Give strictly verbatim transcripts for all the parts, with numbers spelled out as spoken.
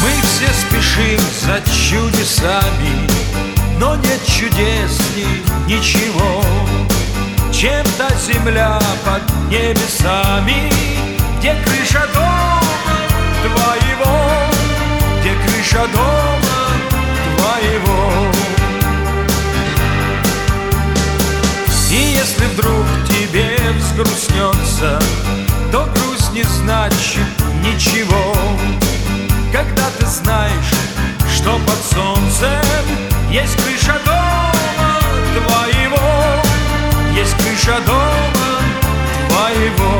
Мы все спешим за чудесами, но нет чудес ни ничего, чем та земля под небесами, где крыша дома твоего, где крыша дома твоего. И если вдруг тебе взгрустнется, то грусть не значит ничего, когда ты знаешь, что под солнцем есть крыша дома твоего, есть крыша дома твоего.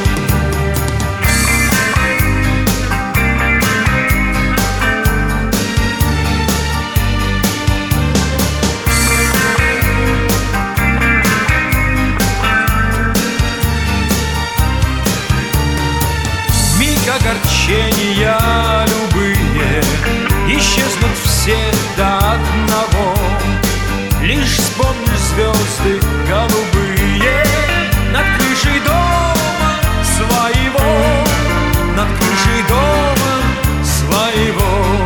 Огорчения любые исчезнут все до одного. Лишь вспомнишь звезды голубые над крышей дома своего, над крышей дома своего.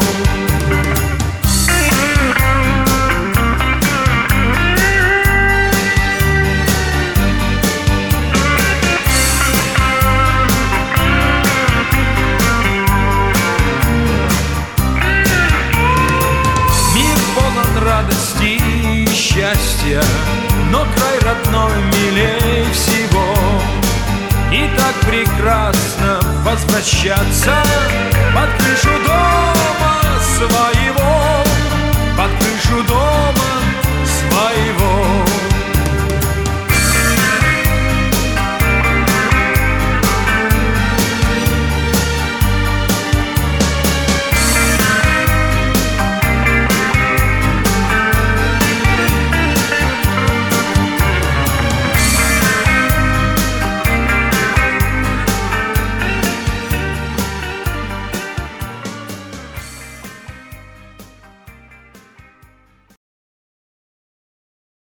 Радости и счастья, но край родной милей всего. И так прекрасно возвращаться под крышу